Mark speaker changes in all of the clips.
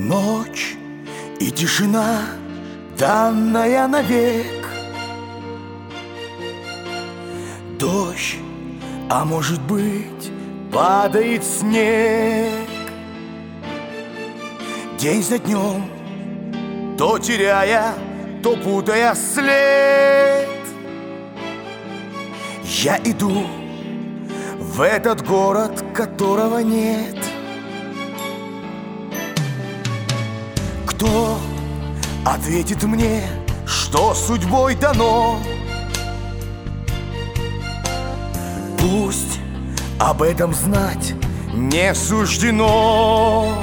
Speaker 1: Ночь и тишина, данная навек. Дождь, а может быть, падает снег. День за днем, то теряя, то путая след. Я иду в этот город, которого нет. Кто ответит мне, что судьбой дано? Пусть об этом знать не суждено.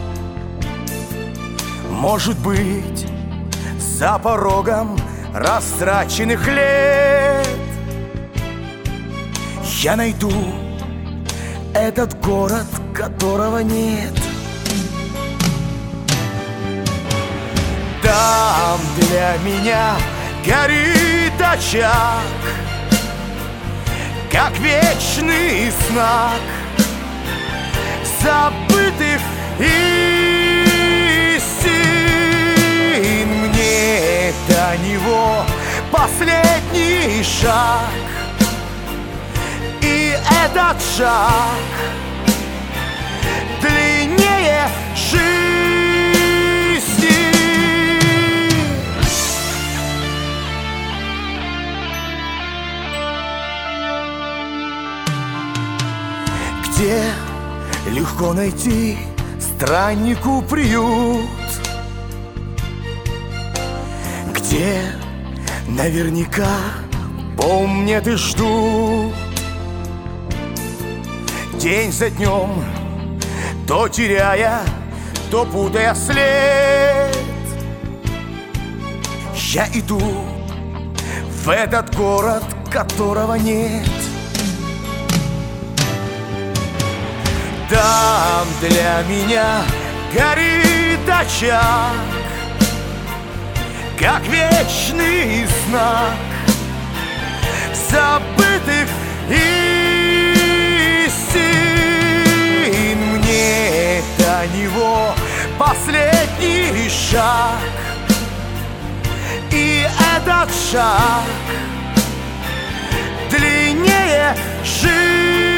Speaker 1: Может быть, за порогом растраченных лет я найду этот город, которого нет. Там для меня горит очаг, как вечный знак забытых истин. Мне до него последний шаг, и этот шаг длиннее жизни. Где легко найти страннику приют, где наверняка помнят и ждут. День за днем, то теряя, то путая след, я иду в этот город, которого нет. Там для меня горит очаг, как вечный знак забытых истин. Мне до него последний шаг, и этот шаг длиннее жизни.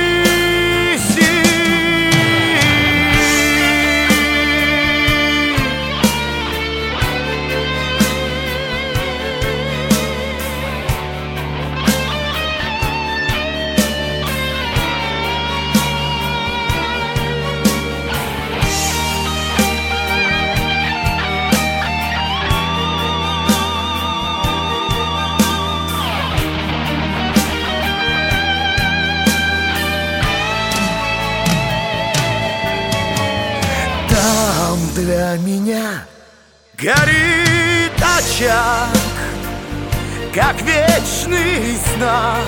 Speaker 1: Там для меня горит очаг, как вечный знак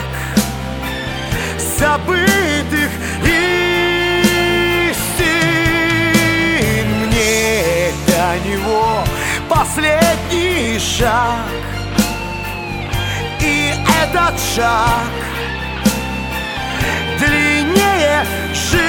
Speaker 1: забытых истин. Мне до него последний шаг, и этот шаг длиннее жизни.